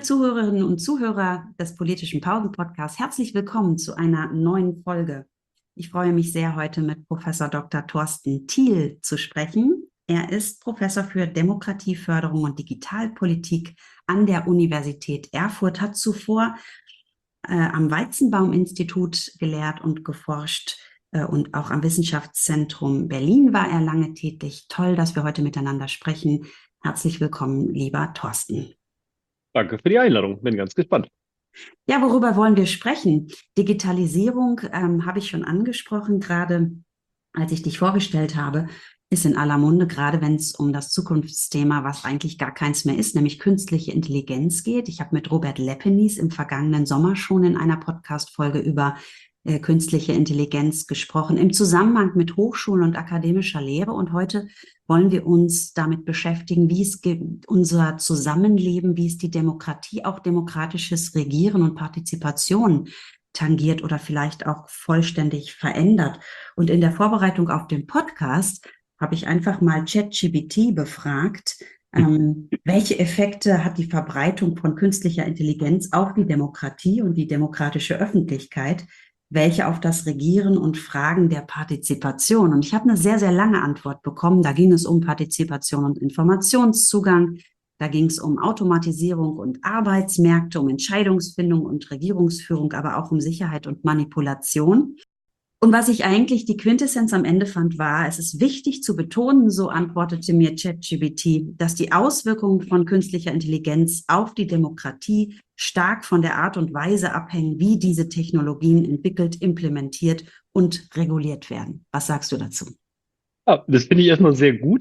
Zuhörerinnen und Zuhörer des Politischen Pausen-Podcasts, herzlich willkommen zu einer neuen Folge. Ich freue mich sehr, heute mit Professor Dr. Thorsten Thiel zu sprechen. Er ist Professor für Demokratieförderung und Digitalpolitik an der Universität Erfurt, hat zuvor am Weizenbaum-Institut gelehrt und geforscht und auch am Wissenschaftszentrum Berlin war er lange tätig. Toll, dass wir heute miteinander sprechen. Herzlich willkommen, lieber Thorsten. Danke für die Einladung. Bin ganz gespannt. Ja, worüber wollen wir sprechen? Digitalisierung habe ich schon angesprochen, gerade als ich dich vorgestellt habe, ist in aller Munde, gerade wenn es um das Zukunftsthema, was eigentlich gar keins mehr ist, nämlich künstliche Intelligenz geht. Ich habe mit Robert Lepenies im vergangenen Sommer schon in einer Podcast-Folge über künstliche Intelligenz gesprochen, im Zusammenhang mit Hochschulen und akademischer Lehre. Und heute wollen wir uns damit beschäftigen, wie es unser Zusammenleben, wie es die Demokratie, auch demokratisches Regieren und Partizipation tangiert oder vielleicht auch vollständig verändert. Und in der Vorbereitung auf den Podcast habe ich einfach mal ChatGPT befragt, welche Effekte hat die Verbreitung von künstlicher Intelligenz auf die Demokratie und die demokratische Öffentlichkeit, welche auf das Regieren und Fragen der Partizipation. Und ich habe eine sehr, sehr lange Antwort bekommen. Da ging es um Partizipation und Informationszugang. Da ging es um Automatisierung und Arbeitsmärkte, um Entscheidungsfindung und Regierungsführung, aber auch um Sicherheit und Manipulation. Und was ich eigentlich die Quintessenz am Ende fand, war, es ist wichtig zu betonen, so antwortete mir ChatGPT, dass die Auswirkungen von künstlicher Intelligenz auf die Demokratie stark von der Art und Weise abhängen, wie diese Technologien entwickelt, implementiert und reguliert werden. Was sagst du dazu? Ja, das finde ich erstmal sehr gut.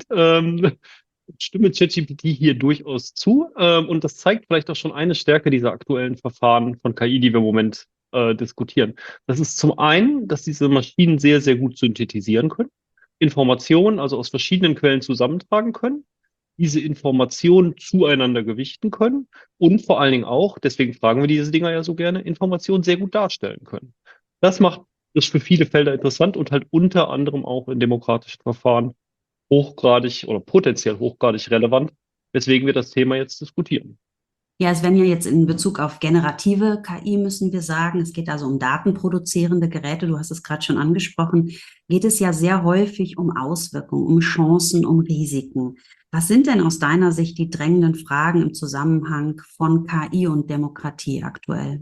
Stimme ChatGPT hier durchaus zu. Und das zeigt vielleicht auch schon eine Stärke dieser aktuellen Verfahren von KI, die wir im Moment diskutieren. Das ist zum einen, dass diese Maschinen sehr, sehr gut synthetisieren können, Informationen also aus verschiedenen Quellen zusammentragen können, diese Informationen zueinander gewichten können und vor allen Dingen auch, deswegen fragen wir diese Dinger ja so gerne, Informationen sehr gut darstellen können. Das macht das für viele Felder interessant und halt unter anderem auch in demokratischen Verfahren hochgradig oder potenziell hochgradig relevant, weswegen wir das Thema jetzt diskutieren. Ja, es werden ja jetzt in Bezug auf generative KI, müssen wir sagen, es geht also um datenproduzierende Geräte, du hast es gerade schon angesprochen, geht es ja sehr häufig um Auswirkungen, um Chancen, um Risiken. Was sind denn aus deiner Sicht die drängenden Fragen im Zusammenhang von KI und Demokratie aktuell?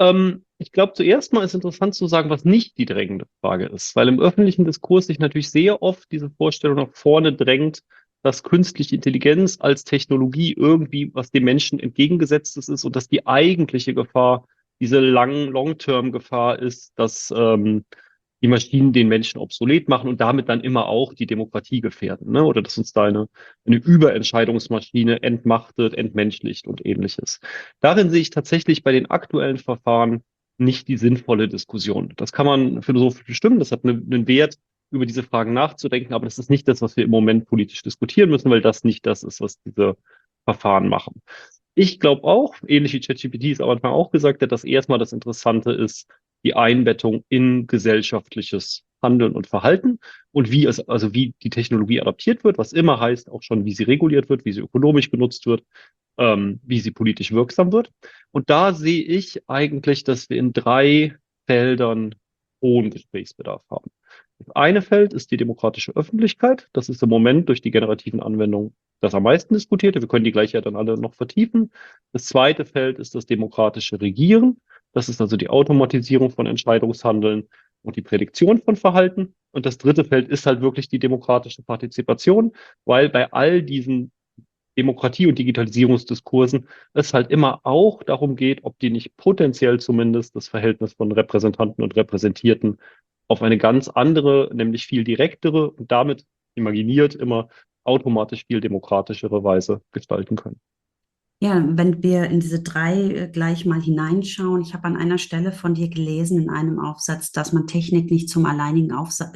Ich glaube, zuerst mal ist interessant zu sagen, was nicht die drängende Frage ist, weil im öffentlichen Diskurs sich natürlich sehr oft diese Vorstellung nach vorne drängt, dass künstliche Intelligenz als Technologie irgendwie was dem Menschen entgegengesetztes ist und dass die eigentliche Gefahr diese Long-Term-Gefahr ist, dass die Maschinen den Menschen obsolet machen und damit dann immer auch die Demokratie gefährden, ne? Oder dass uns da eine Überentscheidungsmaschine entmachtet, entmenschlicht und ähnliches. Darin sehe ich tatsächlich bei den aktuellen Verfahren nicht die sinnvolle Diskussion. Das kann man philosophisch bestimmen, das hat einen Wert, über diese Fragen nachzudenken, aber das ist nicht das, was wir im Moment politisch diskutieren müssen, weil das nicht das ist, was diese Verfahren machen. Ich glaube auch, ähnlich wie ChatGPT es am Anfang auch gesagt hat, dass erstmal das Interessante ist, die Einbettung in gesellschaftliches Handeln und Verhalten und also wie die Technologie adaptiert wird, was immer heißt auch schon, wie sie reguliert wird, wie sie ökonomisch genutzt wird, wie sie politisch wirksam wird. Und da sehe ich eigentlich, dass wir in drei Feldern hohen Gesprächsbedarf haben. Das eine Feld ist die demokratische Öffentlichkeit. Das ist im Moment durch die generativen Anwendungen das am meisten diskutierte. Wir können die gleich ja dann alle noch vertiefen. Das zweite Feld ist das demokratische Regieren. Das ist also die Automatisierung von Entscheidungshandeln und die Prädiktion von Verhalten. Und das dritte Feld ist halt wirklich die demokratische Partizipation, weil bei all diesen Demokratie- und Digitalisierungsdiskursen es halt immer auch darum geht, ob die nicht potenziell zumindest das Verhältnis von Repräsentanten und Repräsentierten auf eine ganz andere, nämlich viel direktere und damit imaginiert immer automatisch viel demokratischere Weise gestalten können. Ja, wenn wir in diese drei gleich mal hineinschauen, ich habe an einer Stelle von dir gelesen in einem Aufsatz, dass man Technik nicht zum alleinigen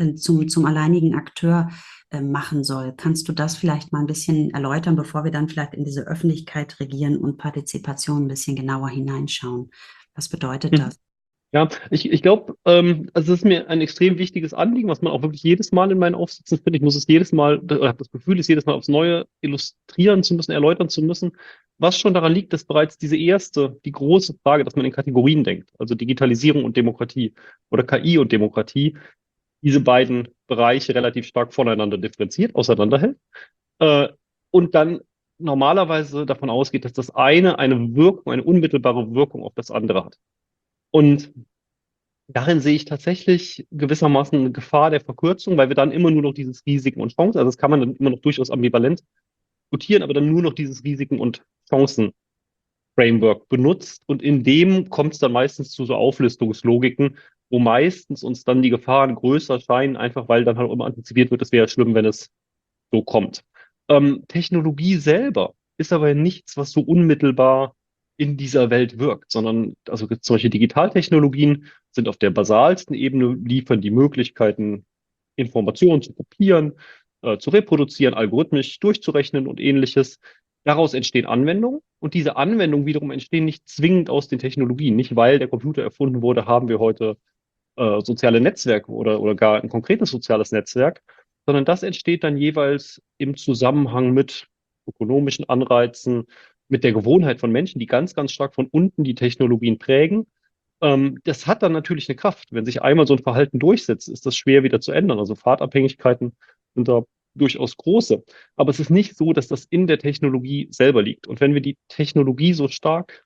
zum alleinigen Akteur machen soll. Kannst du das vielleicht mal ein bisschen erläutern, bevor wir dann vielleicht in diese Öffentlichkeit, Regieren und Partizipation ein bisschen genauer hineinschauen? Was bedeutet das? Ja, ich glaube, also es ist mir ein extrem wichtiges Anliegen, was man auch wirklich jedes Mal in meinen Aufsätzen findet. Ich muss es jedes Mal, oder habe das Gefühl, es jedes Mal aufs Neue illustrieren zu müssen, erläutern zu müssen, was schon daran liegt, dass bereits diese erste, die große Frage, dass man in Kategorien denkt, also Digitalisierung und Demokratie oder KI und Demokratie, diese beiden Bereiche relativ stark voneinander differenziert, auseinanderhält, äh, und dann normalerweise davon ausgeht, dass das eine Wirkung, eine unmittelbare Wirkung auf das andere hat. Und darin sehe ich tatsächlich gewissermaßen eine Gefahr der Verkürzung, weil wir dann immer nur noch dieses Risiken und Chancen, also das kann man dann immer noch durchaus ambivalent diskutieren, aber dann nur noch dieses Risiken und Chancen-Framework benutzt. Und in dem kommt es dann meistens zu so Auflistungslogiken, wo meistens uns dann die Gefahren größer scheinen, einfach weil dann halt immer antizipiert wird, es wäre schlimm, wenn es so kommt. Technologie selber ist aber nichts, was so unmittelbar in dieser Welt wirkt, sondern also solche Digitaltechnologien sind auf der basalsten Ebene, liefern die Möglichkeiten, Informationen zu kopieren, zu reproduzieren, algorithmisch durchzurechnen und ähnliches. Daraus entstehen Anwendungen und diese Anwendungen wiederum entstehen nicht zwingend aus den Technologien. Nicht weil der Computer erfunden wurde, haben wir heute soziale Netzwerke oder gar ein konkretes soziales Netzwerk, sondern das entsteht dann jeweils im Zusammenhang mit ökonomischen Anreizen, mit der Gewohnheit von Menschen, die ganz, ganz stark von unten die Technologien prägen. Das hat dann natürlich eine Kraft. Wenn sich einmal so ein Verhalten durchsetzt, ist das schwer wieder zu ändern. Also Fahrtabhängigkeiten sind da durchaus große. Aber es ist nicht so, dass das in der Technologie selber liegt. Und wenn wir die Technologie so stark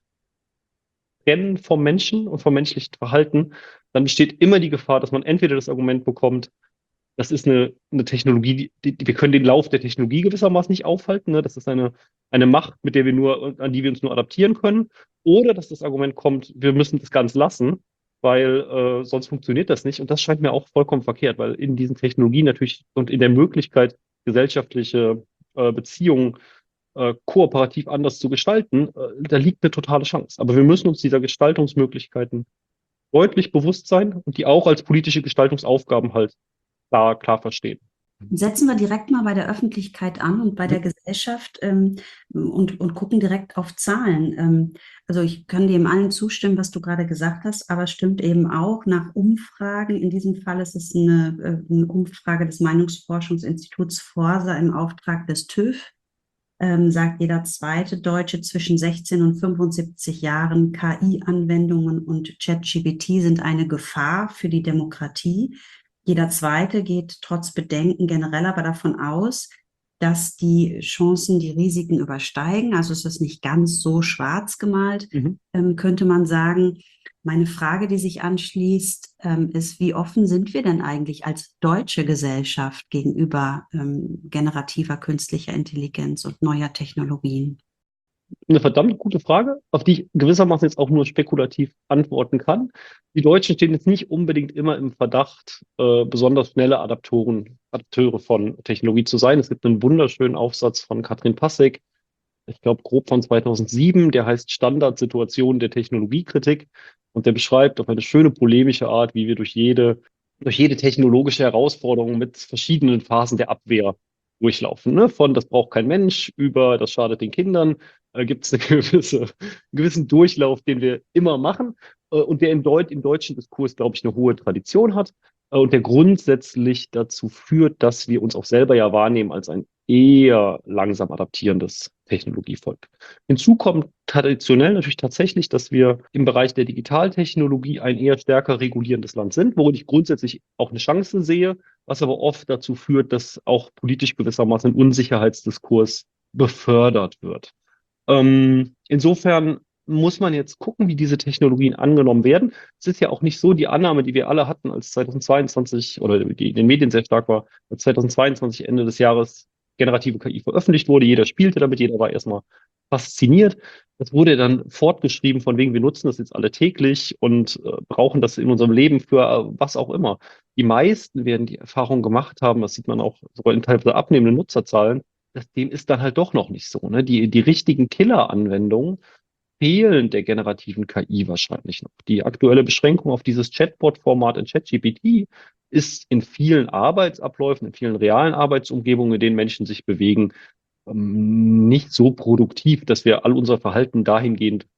trennen vom Menschen und vom menschlichen Verhalten, dann besteht immer die Gefahr, dass man entweder das Argument bekommt, das ist eine Technologie, wir können den Lauf der Technologie gewissermaßen nicht aufhalten. Ne? Das ist eine Macht, mit der wir nur, an die wir uns nur adaptieren können. Oder dass das Argument kommt, wir müssen das ganz lassen, weil sonst funktioniert das nicht. Und das scheint mir auch vollkommen verkehrt, weil in diesen Technologien natürlich und in der Möglichkeit, gesellschaftliche Beziehungen kooperativ anders zu gestalten, da liegt eine totale Chance. Aber wir müssen uns dieser Gestaltungsmöglichkeiten deutlich bewusst sein und die auch als politische Gestaltungsaufgaben halt klar verstehen. Setzen wir direkt mal bei der Öffentlichkeit an und bei der Gesellschaft und gucken direkt auf Zahlen. Also ich kann dem allen zustimmen, was du gerade gesagt hast, aber stimmt eben auch nach Umfragen. In diesem Fall ist es eine Umfrage des Meinungsforschungsinstituts Forsa im Auftrag des TÜV. Sagt jeder zweite Deutsche zwischen 16 und 75 Jahren, KI-Anwendungen und ChatGPT sind eine Gefahr für die Demokratie. Jeder zweite geht trotz Bedenken generell aber davon aus, dass die Chancen die Risiken übersteigen. Also es ist nicht ganz so schwarz gemalt, Mhm. könnte man sagen. Meine Frage, die sich anschließt, ist, wie offen sind wir denn eigentlich als deutsche Gesellschaft gegenüber generativer künstlicher Intelligenz und neuer Technologien? Eine verdammt gute Frage, auf die ich gewissermaßen jetzt auch nur spekulativ antworten kann. Die Deutschen stehen jetzt nicht unbedingt immer im Verdacht, besonders schnelle Adapteure von Technologie zu sein. Es gibt einen wunderschönen Aufsatz von Katrin Passek, ich glaube grob von 2007, der heißt Standardsituation der Technologiekritik und der beschreibt auf eine schöne polemische Art, wie wir durch jede technologische Herausforderung mit verschiedenen Phasen der Abwehr durchlaufen. Ne? Von das braucht kein Mensch über das schadet den Kindern gibt es einen gewissen Durchlauf, den wir immer machen und der im deutschen Diskurs, glaube ich, eine hohe Tradition hat und der grundsätzlich dazu führt, dass wir uns auch selber ja wahrnehmen als ein eher langsam adaptierendes Technologievolk. Hinzu kommt traditionell natürlich tatsächlich, dass wir im Bereich der Digitaltechnologie ein eher stärker regulierendes Land sind, worin ich grundsätzlich auch eine Chance sehe, was aber oft dazu führt, dass auch politisch gewissermaßen ein Unsicherheitsdiskurs befördert wird. Insofern muss man jetzt gucken, wie diese Technologien angenommen werden. Es ist ja auch nicht so die Annahme, die wir alle hatten, als 2022 oder die in den Medien sehr stark war, als 2022 Ende des Jahres generative KI veröffentlicht wurde. Jeder spielte damit, jeder war erstmal fasziniert. Das wurde dann fortgeschrieben, von wegen, wir nutzen das jetzt alle täglich und brauchen das in unserem Leben für was auch immer. Die meisten werden die Erfahrung gemacht haben, das sieht man auch sogar in teilweise abnehmenden Nutzerzahlen, dem ist dann halt doch noch nicht so. Ne? Die richtigen Killer-Anwendungen fehlen der generativen KI wahrscheinlich noch. Die aktuelle Beschränkung auf dieses Chatbot-Format in ChatGPT ist in vielen Arbeitsabläufen, in vielen realen Arbeitsumgebungen, in denen Menschen sich bewegen, nicht so produktiv, dass wir all unser Verhalten dahingehend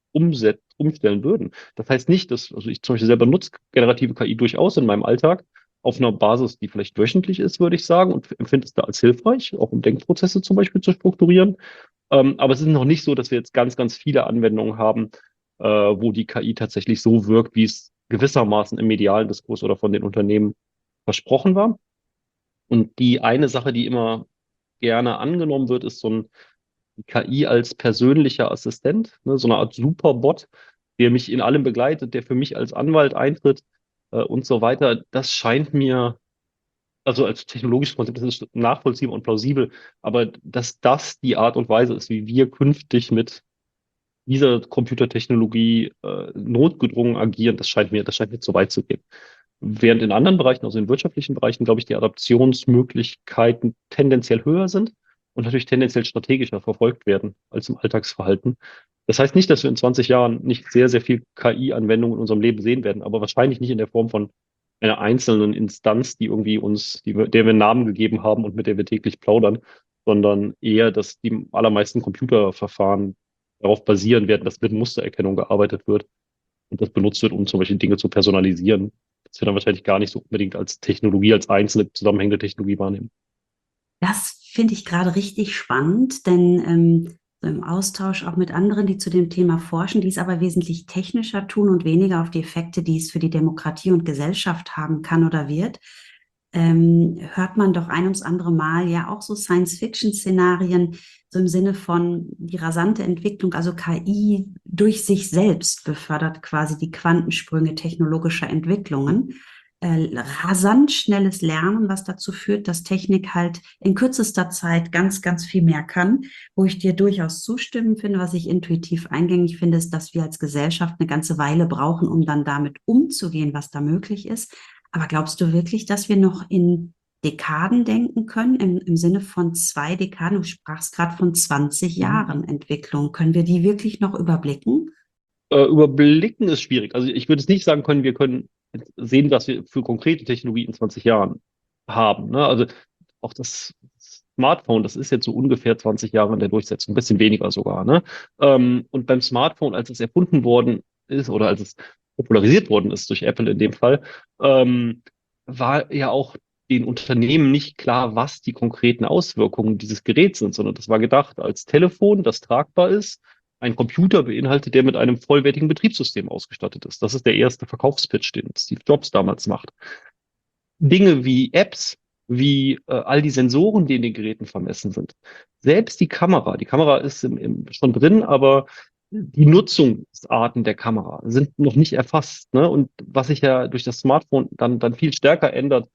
umstellen würden. Das heißt nicht, dass, also ich zum Beispiel selber nutze generative KI durchaus in meinem Alltag auf einer Basis, die vielleicht wöchentlich ist, würde ich sagen, und empfinde es da als hilfreich, auch um Denkprozesse zum Beispiel zu strukturieren. Aber es ist noch nicht so, dass wir jetzt ganz, ganz viele Anwendungen haben, wo die KI tatsächlich so wirkt, wie es gewissermaßen im medialen Diskurs oder von den Unternehmen versprochen war. Und die eine Sache, die immer gerne angenommen wird, ist so ein KI als persönlicher Assistent, ne, so eine Art Superbot, der mich in allem begleitet, der für mich als Anwalt eintritt und so weiter. Das scheint mir, also als technologisches Konzept, das ist nachvollziehbar und plausibel, aber dass das die Art und Weise ist, wie wir künftig mit dieser Computertechnologie notgedrungen agieren, das scheint mir zu weit zu gehen. Während in anderen Bereichen, also in wirtschaftlichen Bereichen, glaube ich, die Adaptionsmöglichkeiten tendenziell höher sind und natürlich tendenziell strategischer verfolgt werden als im Alltagsverhalten. Das heißt nicht, dass wir in 20 Jahren nicht sehr, sehr viel KI-Anwendungen in unserem Leben sehen werden, aber wahrscheinlich nicht in der Form von einer einzelnen Instanz, die irgendwie uns, der wir einen Namen gegeben haben und mit der wir täglich plaudern, sondern eher, dass die allermeisten Computerverfahren darauf basieren werden, dass mit Mustererkennung gearbeitet wird und das benutzt wird, um zum Beispiel Dinge zu personalisieren. Das wir dann wahrscheinlich gar nicht so unbedingt als Technologie, als einzelne zusammenhängende Technologie wahrnehmen. Das finde ich gerade richtig spannend, denn so im Austausch auch mit anderen, die zu dem Thema forschen, die es aber wesentlich technischer tun und weniger auf die Effekte, die es für die Demokratie und Gesellschaft haben kann oder wird, hört man doch ein ums andere Mal ja auch so Science-Fiction-Szenarien, so im Sinne von die rasante Entwicklung, also KI durch sich selbst befördert quasi die Quantensprünge technologischer Entwicklungen. Rasant schnelles Lernen, was dazu führt, dass Technik halt in kürzester Zeit ganz, ganz viel mehr kann. Wo ich dir durchaus zustimmen finde, was ich intuitiv eingängig finde, ist, dass wir als Gesellschaft eine ganze Weile brauchen, um dann damit umzugehen, was da möglich ist. Aber glaubst du wirklich, dass wir noch in Dekaden denken können, im Sinne von 2 Dekaden? Du sprachst gerade von 20 Mhm. Jahren Entwicklung. Können wir die wirklich noch überblicken? Überblicken ist schwierig. Also ich würde es nicht sagen können, wir können sehen, was wir für konkrete Technologie in 20 Jahren haben. Ne? Also auch das Smartphone, das ist jetzt so ungefähr 20 Jahre in der Durchsetzung, ein bisschen weniger sogar. Ne? Und beim Smartphone, als es erfunden worden ist oder als es popularisiert worden ist durch Apple in dem Fall, ähm, war ja auch den Unternehmen nicht klar, was die konkreten Auswirkungen dieses Geräts sind, sondern das war gedacht als Telefon, das tragbar ist, ein Computer beinhaltet, der mit einem vollwertigen Betriebssystem ausgestattet ist. Das ist der erste Verkaufspitch, den Steve Jobs damals macht. Dinge wie Apps, wie all die Sensoren, die in den Geräten vermessen sind. Selbst die Kamera ist schon drin, aber die Nutzungsarten der Kamera sind noch nicht erfasst. Ne? Und was sich ja durch das Smartphone dann viel stärker ändert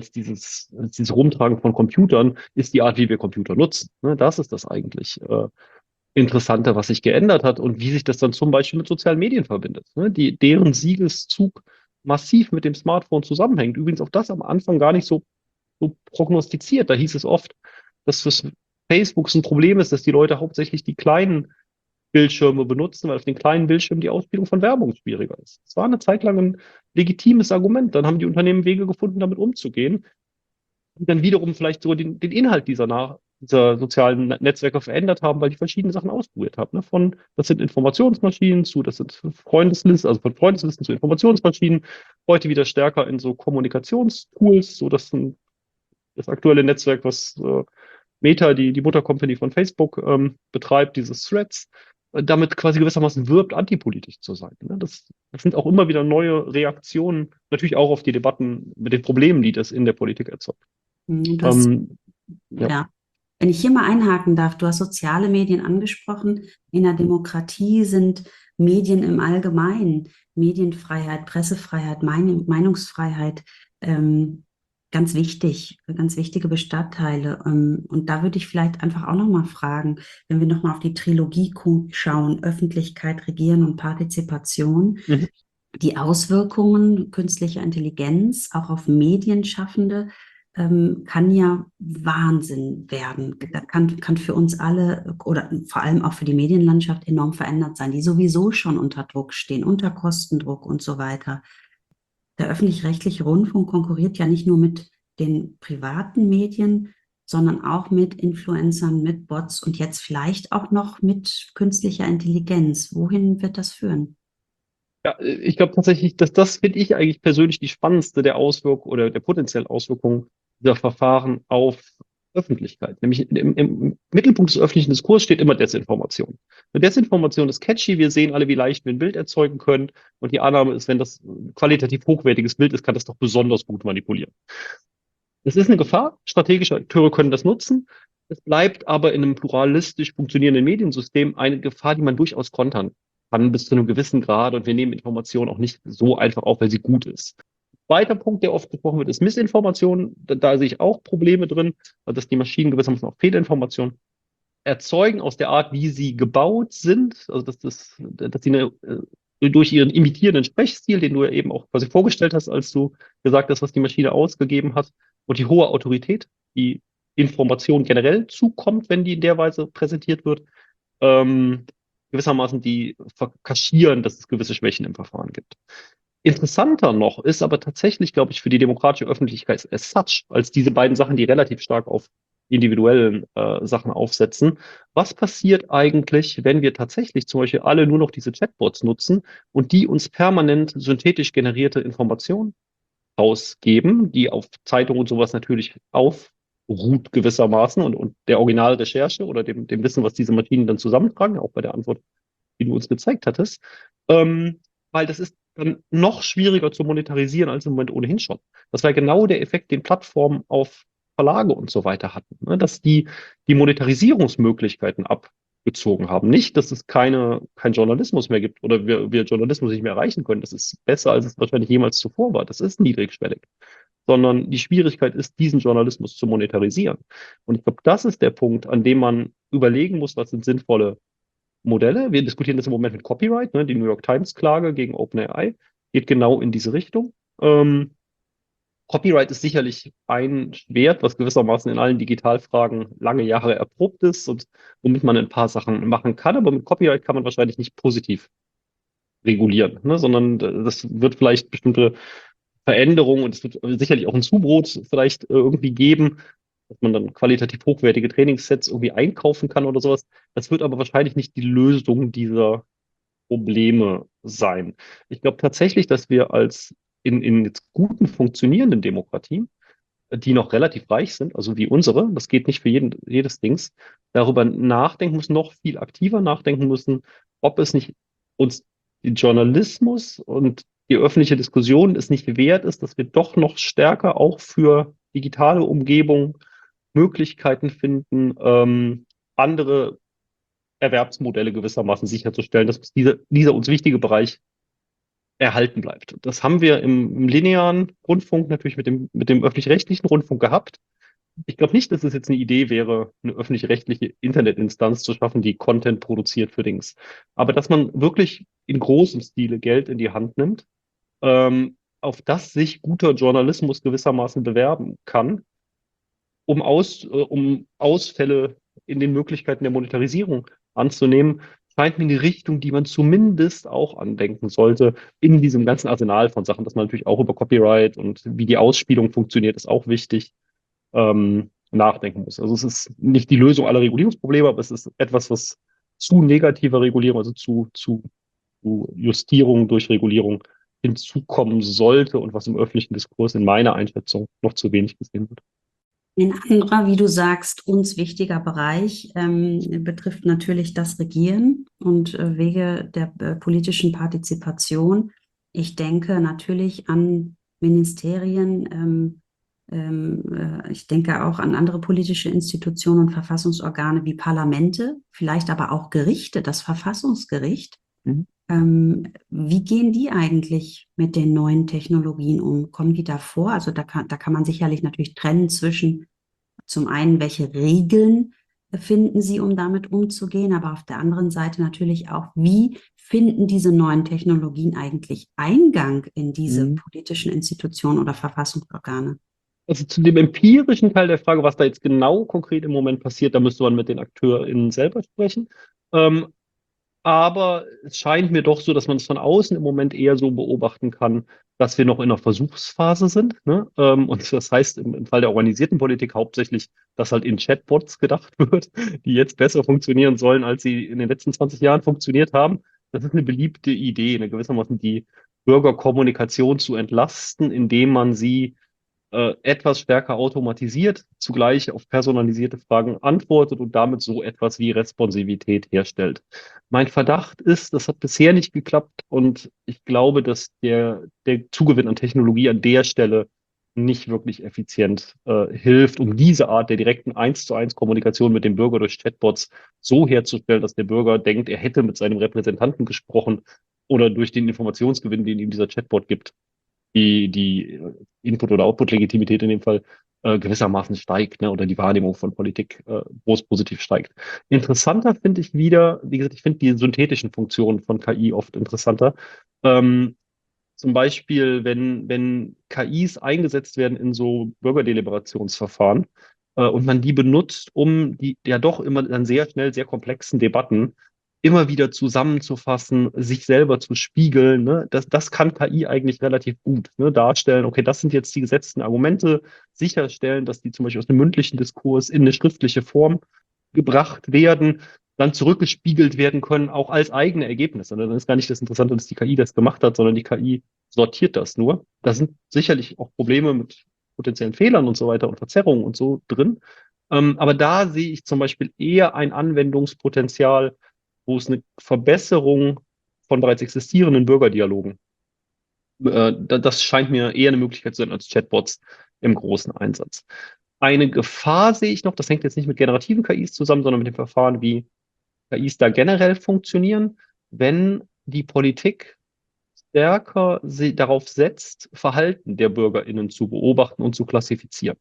als dieses Rumtragen von Computern, ist die Art, wie wir Computer nutzen. Ne? Das ist das eigentlich Interessante, was sich geändert hat und wie sich das dann zum Beispiel mit sozialen Medien verbindet, ne? Deren Siegeszug massiv mit dem Smartphone zusammenhängt. Übrigens auch das am Anfang gar nicht so prognostiziert. Da hieß es oft, dass für Facebook ein Problem ist, dass die Leute hauptsächlich die kleinen Bildschirme benutzen, weil auf den kleinen Bildschirmen die Ausspielung von Werbung schwieriger ist. Das war eine Zeit lang ein legitimes Argument. Dann haben die Unternehmen Wege gefunden, damit umzugehen die dann wiederum vielleicht so den Inhalt dieser sozialen Netzwerke verändert haben, weil die verschiedene Sachen ausprobiert haben. Ne? Das sind Informationsmaschinen das sind Freundeslisten, also von Freundeslisten zu Informationsmaschinen, heute wieder stärker in so Kommunikationstools, das aktuelle Netzwerk, was Meta, die Muttercompany von Facebook, betreibt, dieses Threads, damit quasi gewissermaßen wirbt, antipolitisch zu sein. Ne? Das sind auch immer wieder neue Reaktionen, natürlich auch auf die Debatten mit den Problemen, die das in der Politik erzeugt. Du hast, Ähm, ja. ja, wenn ich hier mal einhaken darf, du hast soziale Medien angesprochen. In der Demokratie sind Medien im Allgemeinen, Medienfreiheit, Pressefreiheit, Meinungsfreiheit, ähm, ganz wichtig, ganz wichtige Bestandteile. Und da würde ich vielleicht einfach auch nochmal fragen, wenn wir nochmal auf die Trilogie schauen, Öffentlichkeit, Regieren und Partizipation, Mhm. die Auswirkungen künstlicher Intelligenz auch auf Medienschaffende kann ja Wahnsinn werden. Das kann für uns alle oder vor allem auch für die Medienlandschaft enorm verändert sein, die sowieso schon unter Druck stehen, unter Kostendruck und so weiter. Der öffentlich-rechtliche Rundfunk konkurriert ja nicht nur mit den privaten Medien, sondern auch mit Influencern, mit Bots und jetzt vielleicht auch noch mit künstlicher Intelligenz. Wohin wird das führen? Ja, ich glaube tatsächlich, dass das finde ich eigentlich persönlich die spannendste der Auswirkungen oder der potenziellen Auswirkungen dieser Verfahren auf Öffentlichkeit. Nämlich im Mittelpunkt des öffentlichen Diskurses steht immer Desinformation. Eine Desinformation ist catchy, wir sehen alle, wie leicht wir ein Bild erzeugen können. Und die Annahme ist, wenn das qualitativ hochwertiges Bild ist, kann das doch besonders gut manipulieren. Es ist eine Gefahr, strategische Akteure können das nutzen. Es bleibt aber in einem pluralistisch funktionierenden Mediensystem eine Gefahr, die man durchaus kontern kann bis zu einem gewissen Grad. Und wir nehmen Informationen auch nicht so einfach auf, weil sie gut ist. Zweiter Punkt, der oft gesprochen wird, ist Missinformation. Da sehe ich auch Probleme drin, dass die Maschinen gewissermaßen auch Fehlinformationen erzeugen aus der Art, wie sie gebaut sind. Also dass sie durch ihren imitierenden Sprechstil, den du ja eben auch quasi vorgestellt hast, als du gesagt hast, was die Maschine ausgegeben hat, und die hohe Autorität, die Information generell zukommt, wenn die in der Weise präsentiert wird, ähm, gewissermaßen die kaschieren, dass es gewisse Schwächen im Verfahren gibt. Interessanter noch ist aber tatsächlich, glaube ich, für die demokratische Öffentlichkeit as such, als diese beiden Sachen, die relativ stark auf individuellen Sachen aufsetzen. Was passiert eigentlich, wenn wir tatsächlich zum Beispiel alle nur noch diese Chatbots nutzen und die uns permanent synthetisch generierte Informationen ausgeben, die auf Zeitungen und sowas natürlich aufruht gewissermaßen und der Originalrecherche oder dem Wissen, was diese Maschinen dann zusammentragen, auch bei der Antwort, die du uns gezeigt hattest, weil das ist dann noch schwieriger zu monetarisieren als im Moment ohnehin schon. Das war genau der Effekt, den Plattformen auf Verlage und so weiter hatten, ne? Dass die Monetarisierungsmöglichkeiten abgezogen haben. Nicht, dass es kein Journalismus mehr gibt oder wir Journalismus nicht mehr erreichen können. Das ist besser, als es wahrscheinlich jemals zuvor war. Das ist niedrigschwellig. Sondern die Schwierigkeit ist, diesen Journalismus zu monetarisieren. Und ich glaube, das ist der Punkt, an dem man überlegen muss, was sind sinnvolle Modelle. Wir diskutieren das im Moment mit Copyright, ne? Die New York Times-Klage gegen OpenAI geht genau in diese Richtung. Copyright ist sicherlich ein Schwert, was gewissermaßen in allen Digitalfragen lange Jahre erprobt ist und womit man ein paar Sachen machen kann. Aber mit Copyright kann man wahrscheinlich nicht positiv regulieren, ne? Sondern das wird vielleicht bestimmte Veränderungen und es wird sicherlich auch ein Zubrot vielleicht irgendwie geben, dass man dann qualitativ hochwertige Trainingssets irgendwie einkaufen kann oder sowas. Das wird aber wahrscheinlich nicht die Lösung dieser Probleme sein. Ich glaube tatsächlich, dass wir als in jetzt guten funktionierenden Demokratien, die noch relativ reich sind, also wie unsere, das geht nicht für jedes Dings, darüber nachdenken müssen, noch viel aktiver nachdenken müssen, ob es nicht uns den Journalismus und die öffentliche Diskussion es nicht wert ist, dass wir doch noch stärker auch für digitale Umgebung Möglichkeiten finden, andere Erwerbsmodelle gewissermaßen sicherzustellen, dass dieser uns wichtige Bereich erhalten bleibt. Das haben wir im linearen Rundfunk natürlich mit dem öffentlich-rechtlichen Rundfunk gehabt. Ich glaube nicht, dass es jetzt eine Idee wäre, eine öffentlich-rechtliche Internetinstanz zu schaffen, die Content produziert für Dings. Aber dass man wirklich in großem Stile Geld in die Hand nimmt, auf das sich guter Journalismus gewissermaßen bewerben kann, um Ausfälle in den Möglichkeiten der Monetarisierung anzunehmen, scheint mir eine Richtung, die man zumindest auch andenken sollte in diesem ganzen Arsenal von Sachen, dass man natürlich auch über Copyright und wie die Ausspielung funktioniert, ist auch wichtig, nachdenken muss. Also es ist nicht die Lösung aller Regulierungsprobleme, aber es ist etwas, was zu negativer Regulierung, also zu Justierung durch Regulierung hinzukommen sollte und was im öffentlichen Diskurs in meiner Einschätzung noch zu wenig gesehen wird. Ein anderer, wie du sagst, uns wichtiger Bereich betrifft natürlich das Regieren und Wege der politischen Partizipation. Ich denke natürlich an Ministerien, ich denke auch an andere politische Institutionen und Verfassungsorgane wie Parlamente, vielleicht aber auch Gerichte, das Verfassungsgericht. Mhm. Wie gehen die eigentlich mit den neuen Technologien um? Kommen die da vor? Also da kann man sicherlich natürlich trennen zwischen zum einen, welche Regeln finden sie, um damit umzugehen, aber auf der anderen Seite natürlich auch, wie finden diese neuen Technologien eigentlich Eingang in diese Mhm. politischen Institutionen oder Verfassungsorgane? Also zu dem empirischen Teil der Frage, was da jetzt genau konkret im Moment passiert, da müsste man mit den AkteurInnen selber sprechen. Ähm, aber es scheint mir doch so, dass man es von außen im Moment eher so beobachten kann, dass wir noch in einer Versuchsphase sind, ne? Und das heißt im Fall der organisierten Politik hauptsächlich, dass halt in Chatbots gedacht wird, die jetzt besser funktionieren sollen, als sie in den letzten 20 Jahren funktioniert haben. Das ist eine beliebte Idee, eine gewissermaßen die Bürgerkommunikation zu entlasten, indem man sie etwas stärker automatisiert, zugleich auf personalisierte Fragen antwortet und damit so etwas wie Responsivität herstellt. Mein Verdacht ist, das hat bisher nicht geklappt und ich glaube, dass der Zugewinn an Technologie an der Stelle nicht wirklich effizient hilft, um diese Art der direkten 1:1 Kommunikation mit dem Bürger durch Chatbots so herzustellen, dass der Bürger denkt, er hätte mit seinem Repräsentanten gesprochen oder durch den Informationsgewinn, den ihm dieser Chatbot gibt, die Input- oder Output-Legitimität in dem Fall gewissermaßen steigt, ne, oder die Wahrnehmung von Politik groß positiv steigt. Interessanter finde ich wieder, wie gesagt, ich finde die synthetischen Funktionen von KI oft interessanter. Ähm, Zum Beispiel, wenn KIs eingesetzt werden in so Bürgerdeliberationsverfahren und man die benutzt, um die ja doch immer dann sehr schnell sehr komplexen Debatten immer wieder zusammenzufassen, sich selber zu spiegeln, ne? Das kann KI eigentlich relativ gut, ne? Darstellen, okay, das sind jetzt die gesetzten Argumente, sicherstellen, dass die zum Beispiel aus dem mündlichen Diskurs in eine schriftliche Form gebracht werden, dann zurückgespiegelt werden können, auch als eigene Ergebnisse. Dann ist gar nicht das Interessante, dass die KI das gemacht hat, sondern die KI sortiert das nur. Da sind sicherlich auch Probleme mit potenziellen Fehlern und so weiter und Verzerrungen und so drin. Aber da sehe ich zum Beispiel eher ein Anwendungspotenzial, wo es eine Verbesserung von bereits existierenden Bürgerdialogen, das scheint mir eher eine Möglichkeit zu sein als Chatbots im großen Einsatz. Eine Gefahr sehe ich noch, das hängt jetzt nicht mit generativen KIs zusammen, sondern mit dem Verfahren, wie KIs da generell funktionieren, wenn die Politik stärker darauf setzt, Verhalten der BürgerInnen zu beobachten und zu klassifizieren.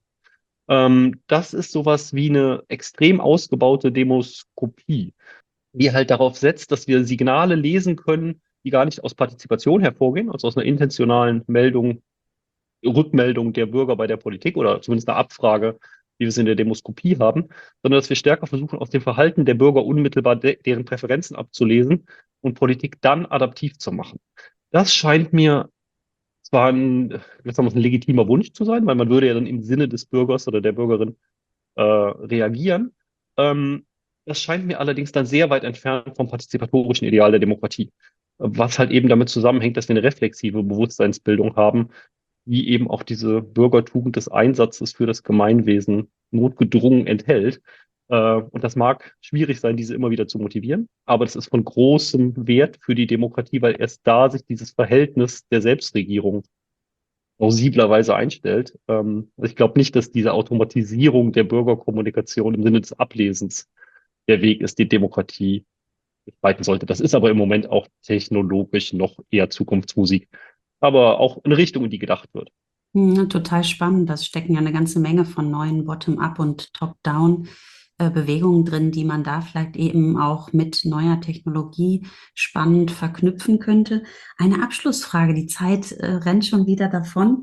Das ist sowas wie eine extrem ausgebaute Demoskopie, die halt darauf setzt, dass wir Signale lesen können, die gar nicht aus Partizipation hervorgehen, also aus einer intentionalen Meldung, Rückmeldung der Bürger bei der Politik oder zumindest eine Abfrage, wie wir es in der Demoskopie haben, sondern dass wir stärker versuchen, aus dem Verhalten der Bürger unmittelbar deren Präferenzen abzulesen und Politik dann adaptiv zu machen. Das scheint mir zwar ein legitimer Wunsch zu sein, weil man würde ja dann im Sinne des Bürgers oder der Bürgerin reagieren. Ähm, Das scheint mir allerdings dann sehr weit entfernt vom partizipatorischen Ideal der Demokratie, was halt eben damit zusammenhängt, dass wir eine reflexive Bewusstseinsbildung haben, die eben auch diese Bürgertugend des Einsatzes für das Gemeinwesen notgedrungen enthält. Und das mag schwierig sein, diese immer wieder zu motivieren, aber das ist von großem Wert für die Demokratie, weil erst da sich dieses Verhältnis der Selbstregierung plausiblerweise einstellt. Also ich glaube nicht, dass diese Automatisierung der Bürgerkommunikation im Sinne des Ablesens der Weg ist, die Demokratie gestalten sollte. Das ist aber im Moment auch technologisch noch eher Zukunftsmusik, aber auch eine Richtung, in die gedacht wird. Total spannend. Da stecken ja eine ganze Menge von neuen Bottom-up und Top-down Bewegungen drin, die man da vielleicht eben auch mit neuer Technologie spannend verknüpfen könnte. Eine Abschlussfrage, die Zeit rennt schon wieder davon.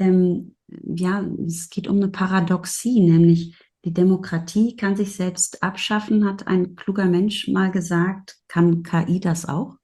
Ja, es geht um eine Paradoxie, nämlich die Demokratie kann sich selbst abschaffen, hat ein kluger Mensch mal gesagt. Kann KI das auch?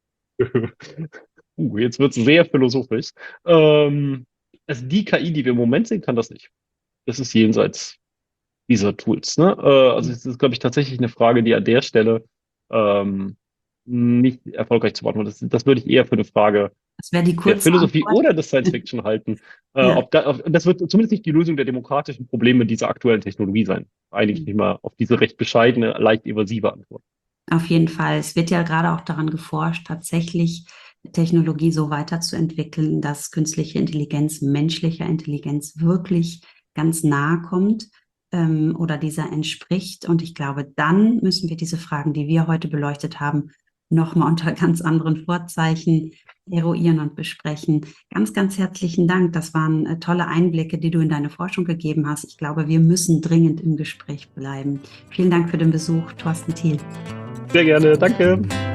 Jetzt wird es sehr philosophisch. Also die KI, die wir im Moment sehen, kann das nicht. Das ist jenseits dieser Tools. Ne? Also es ist, glaube ich, tatsächlich eine Frage, die an der Stelle ähm, nicht erfolgreich zu beantworten ist. Das würde ich eher für eine Frage Das wäre die der kurze Philosophie Antwort. oder des Science Fiction halten. Ja. Das wird zumindest nicht die Lösung der demokratischen Probleme dieser aktuellen Technologie sein. Einige ich mich mal auf diese recht bescheidene, leicht evasive Antwort. Auf jeden Fall. Es wird ja gerade auch daran geforscht, tatsächlich Technologie so weiterzuentwickeln, dass künstliche Intelligenz menschlicher Intelligenz wirklich ganz nahe kommt oder dieser entspricht. Und ich glaube, dann müssen wir diese Fragen, die wir heute beleuchtet haben, nochmal unter ganz anderen Vorzeichen eruieren und besprechen. Ganz, ganz herzlichen Dank. Das waren tolle Einblicke, die du in deine Forschung gegeben hast. Ich glaube, wir müssen dringend im Gespräch bleiben. Vielen Dank für den Besuch, Thorsten Thiel. Sehr gerne, danke.